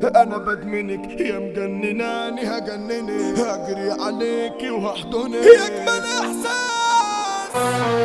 انا بدمنك يا مجنناني، هجننك هجري عليكي وهحضنك يا اجمل احساس.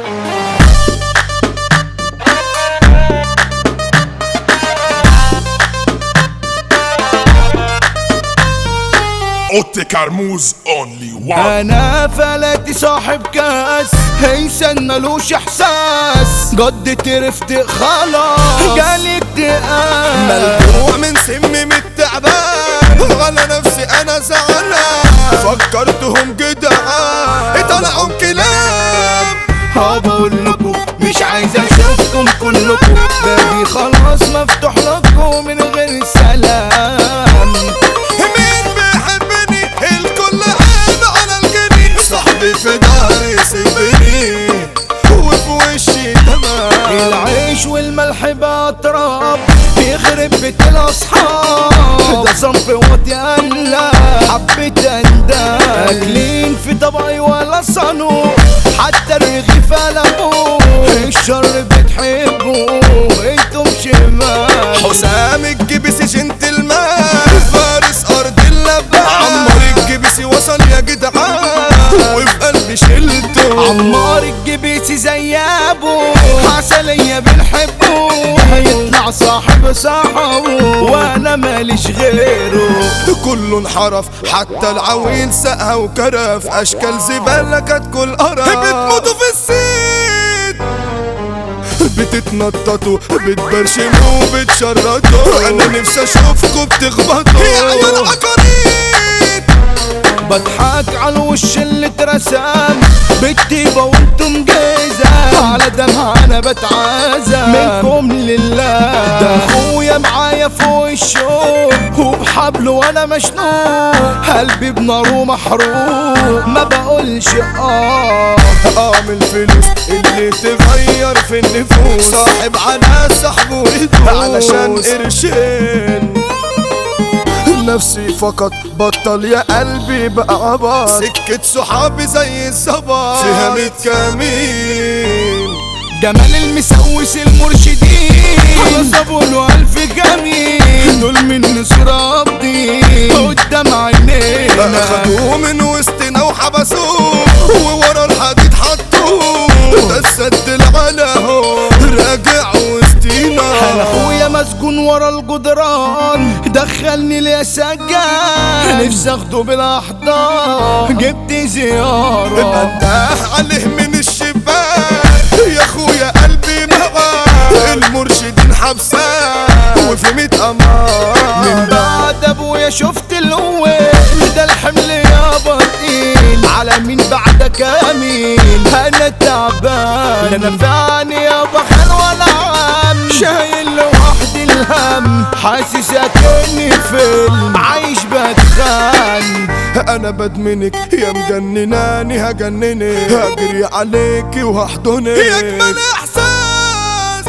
اوتي كرموز اونلي وان. انا فلاتي صاحب كاس هيسن ملوش احساس، قد ترفت خلاص جالي اكتئاب، ملجوع من سم التعبان، على نفسي انا زعلان، فكرتهم جدعان طلعوا كلاب. هقول لكم مش عايز اشوفكم كلكم، بابي خلاص مفتوح لكم من غير سلام. مين بيحبني الكل عيب على الجنين، صاحبي في داري سيبني وفي وشي تمام. العيش والملح بأطراب بيخرب بيت الاصحاب، ده صنف وطيان حبيت اندم، اكلين في طبقي ولا صنوع، حتى الرغيف قلبوه، الشر بتحبوه انتم شمال. حسام الجبسي جنتلمان، فارس ارض اللبان، عمار الجبسي وصل يا جدعان، وفي قلبي شلته. عمار الجبسي زي ابو عسلية بنحبه، هيطلع صاحب صاحبه وانا ماليش غيره. كله انحرف حتى العويل سقها وكرف، اشكال زبالة كانت كل قرف، بتموتوا في السيد، بتتنططوا بتبرشموا بتشرطوا، انا نفسي اشوفكوا بتخبطوا يا عيال عقاريد. بضحك على الوش اللي اترسم بالطيبة وانتم جايزة، على دمها انا بتعازى منكم لله، ده اخويا معايا فوق الشوق وبحبله وانا مشنوق، قلبي بناره محروق ما بقولش اعمل فلوس اللي تغير في النفوس، صاحب على صاحبه يدوس علشان قرشين، نفسي فقط بطل يا قلبي بقى عبار، سكة صحابي زي الزبار فيها 100 كمين. جمال المسوس المرشدين حسبوا له 1000 جميل، دول من ربي قدام عينينا، خدوه من وسطنا وحبسوه وورا الحديد حطوه، ده السد العلاهو راجع وسطينا. انا اخويا مسجون ورا الجدران دخلني ليا سجان، نفسي اخده بالاحضان جبت زيارة، بنده عليه من الشباك يا اخويا قلبي معاه، المرشدين حبساه وفي 100 امان. من بعد ابويا شفت القوة، ده الحمل يا بطيل على مين بعدك امين، انا تعبان لا نفعني يا بخل ولا عم، شايل لوحدي الهم حاسس اكني فيلم عايش بتخان. انا بدمنك يا مجنناني، هجننك هجري عليكي وهحضنك يا اجمل احساس.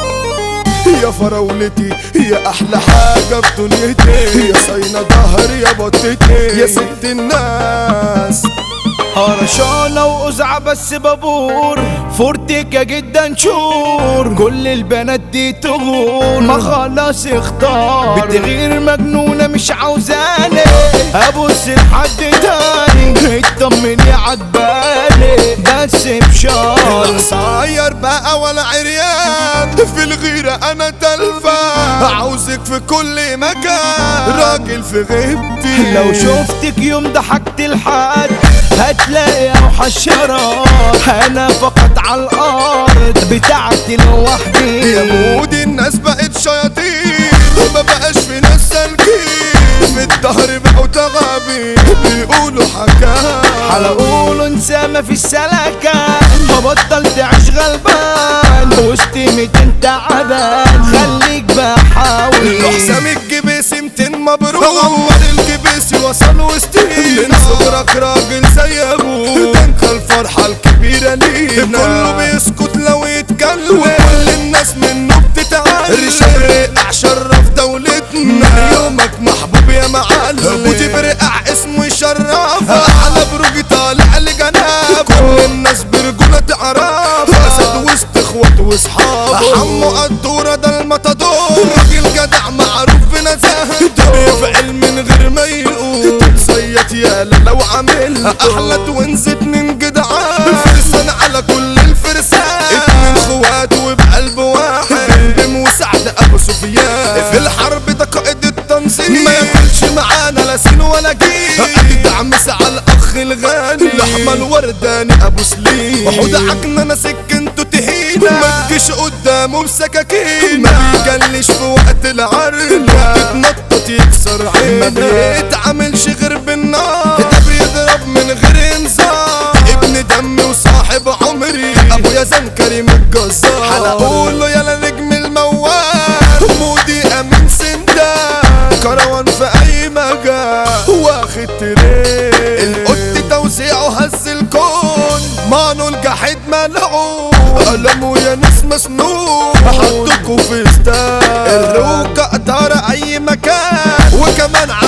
يا فراولتي يا احلى حاجة في دنيتي، يا صينة ظهري يا بطتي يا ست الناس. هرشانة وقزعة بس بابور فورتيكا جدا شور، كل البنات دي تغور ما خلاص اختار، بتغير مجنونة مش عاوزاني ابص لحد تاني، اطمني عجباني بس بشار. قصير بقى ولا عريان في الغيرة انا تلفان، عاوزك في كل مكان راجل في غيبتي، لو شفتك يوم ضحكت لحد هتلاقي اوحش شراب، انا فقط على الارض بتاعتي لوحدي، يا مود الناس بقت شياطين ما بقاش في ناس سالكين، في الدهر بقوا تغابين بيقولوا حكاية، حلقولوا انسى ما في السلكة، ببطل تعيش غلبان وسط 200 تعبان، خليك بحاول. حسام الجبسي 200 مبروك، عمار الجبسي وصل وسطينا، من صغرك راجل زي ابوه، ده انت الفرحة الكبيرة لينا، كله بيسكت لو يتكلم، وكل الناس منه بتتعلم، رشاد رقع شرف دولتنا، يومك محبوب يا معلم، ودي برقع اسمه يشرف، على بروج طالع لجناب، كل الناس برجولة تعرف، اسد وسط اخوات واصحاب، حمو قدورة ده المطادور، راجل جدع معروف بنزاهته، احلى توينز اتنين جدعان فرسان على كل الفرسان اتنين خوات وبقلب واحد بيم وسعد ابو سفيان في الحرب ده قائد التنظيم ما ياكلش معانا لا سين ولا جيل اجدع على الاخ الغالي لحمة الورداني ابو سليم وحود عجننا سكنته تهينا ما تجيش قدامه بسكاكين ما بيجلش في وقت العرض تتنطط يكسر عينك ما بيتعاملش غير بالنار ده بيضرب من غير انذار ابن دمي وصاحب عمري ابويا زن كريم الجزار هنقوله يلا نجم الموال مودي امين سندان كروان في اي مجال واخد ترين القط توزيعه هز الكون مانو الجحيد ملعون قلمه يا ناس مسنون حطكوا في ستان الروكة قطار اي مكان وكمان